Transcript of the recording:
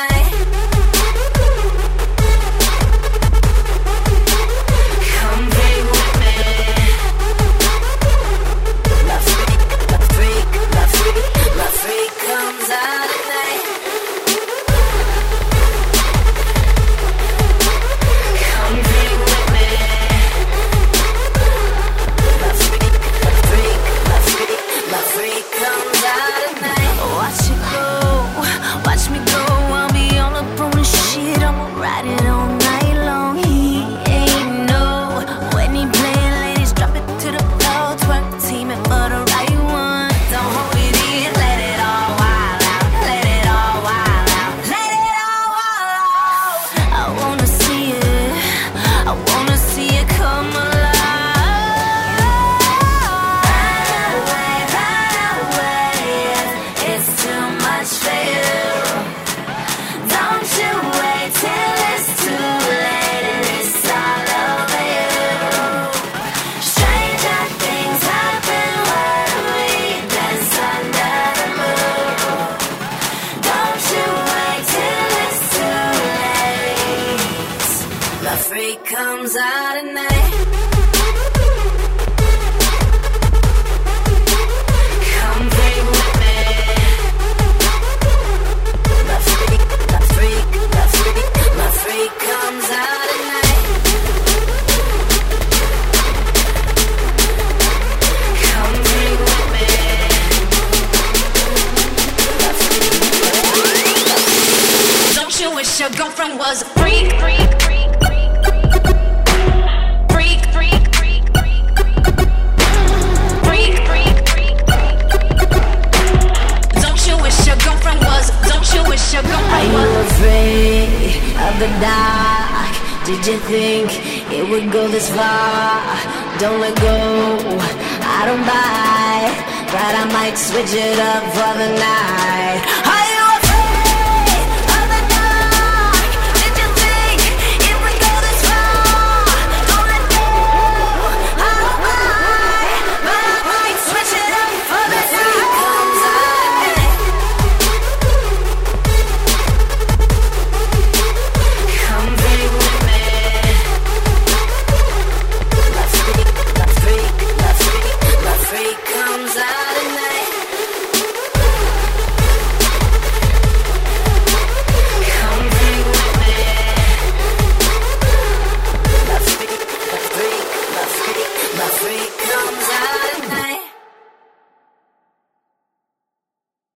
night. Come play with me. My freak, my freak, my freak, my freak comes out at night. Come play with me. My freak, my freak, my freak, my freak comes out at night. Watch it go, watch me go. I'll be all up on the shit. I'ma ride it all night long. He ain't know when he playing, ladies drop it to the floor. Twerk teaming for the right one. Don't hold it in, let it all wild out. Let it all wild out. Let it all wild out. I wanna see it, I wanna see it come alive. Run away, it's too much for you. Don't you wait till it's too late and it's all over you. Stranger things happen when we dance under the moon. Don't you wait till it's too late. My freak comes out at night. Come play with me. My freak, my freak, my freak, my freak comes out at night. Come play with me. My freak, my freak. Don't you wish your girlfriend was a freak, freak, freak, freak, freak, freak, freak, freak, freak, freak, freak, freak. Don't you wish your girlfriend was? Don't you wish your girlfriend was? Are you afraid of the dark? Did you think it would go this far? Don't let go, I don't bite, but I might switch it up for the night.